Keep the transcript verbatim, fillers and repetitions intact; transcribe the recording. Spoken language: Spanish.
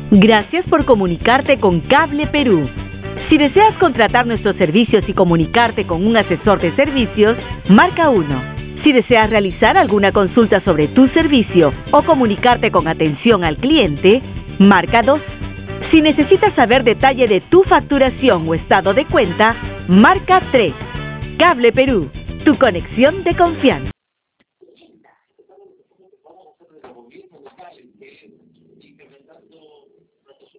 Gracias por comunicarte con Cable Perú. Si deseas contratar nuestros servicios y comunicarte con un asesor de servicios, marca uno. Si deseas realizar alguna consulta sobre tu servicio o comunicarte con atención al cliente, marca dos. Si necesitas saber detalle de tu facturación o estado de cuenta, marca tres. Cable Perú, tu conexión de confianza.